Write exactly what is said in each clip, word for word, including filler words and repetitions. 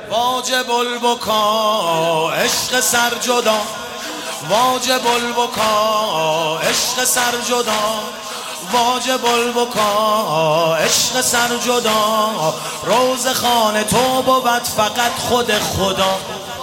واجب البکا عشق سرجدا، واجب البکا عشق سرجدا، واجب البکا عشق سرجدا. روز خانه تو بود فقط خود خدا.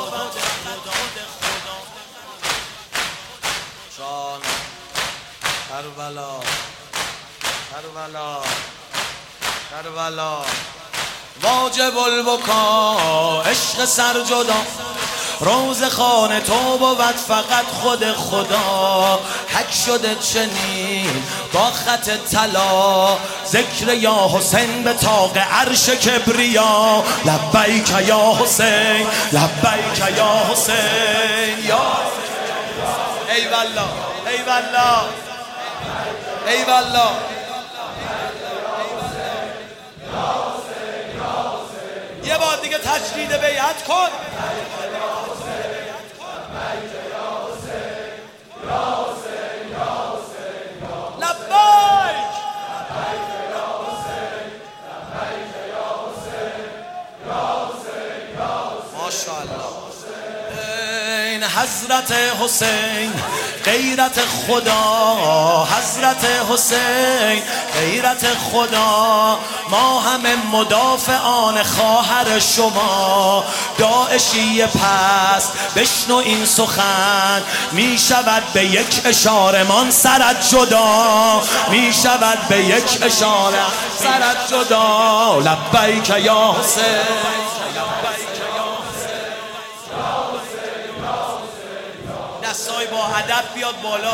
شان کربلا کربلا کربلا. واجب البکا عشق سرجدا، روز خانه تو بود فقط خود خدا. حک شده چنین با خط طلا، ذکر یا حسین به طاق عرش کبریا. لبیک یا حسین، لبیک یا حسین، یا ای والله ای والله ای والله. یه بار دیگه تجدید بیعت کن. لبیک ماشاءالله. این حضرت حسین غیرت خدا، حضرت حسین غیرت خدا. ما همه مدافعان خواهر شما. داعشی پس بشنو این سخن، می شود به یک اشاره مان سرت جدا، می شود به یک اشاره سرت جدا. لبیک یا حسین. دستای با ادب بیاد بالا.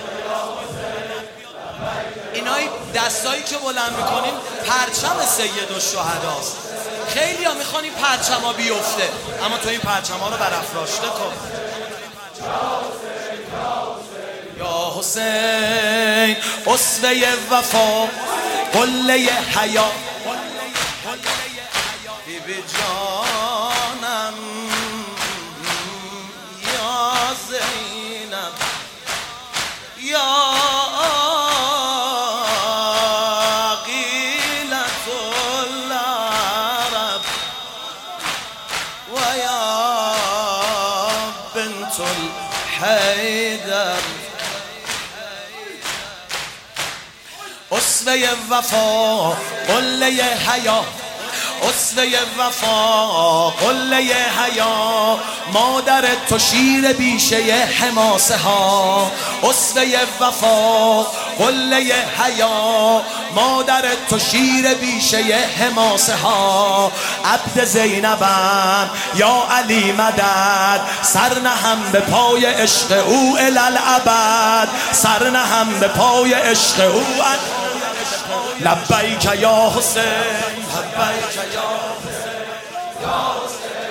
اینایی دستایی که بلند میکنیم پرچم سید الشهداست. خیلی ها میخوان این پرچم ها بیفته، اما تو این پرچم ها رو برافراشته کن. یا حسین اسوه وفا، قله حیا، بیبی جانم یا زینب، یا قیلة العرب و یا بنت الحیدر. اسوه وفا قله حیا، اسوه وفا قله حیا. مادر تو شیر بیشه حماسه ها. اسوه وفا قله حیا، مادر تو شیر بیشه حماسه ها. عبد زینبم یا علی مدد، سر نهم به پای عشق او الالعبد، سر نهم به پای عشق او. لبیک یا حسین، لبیک یا حسین، یا حسین.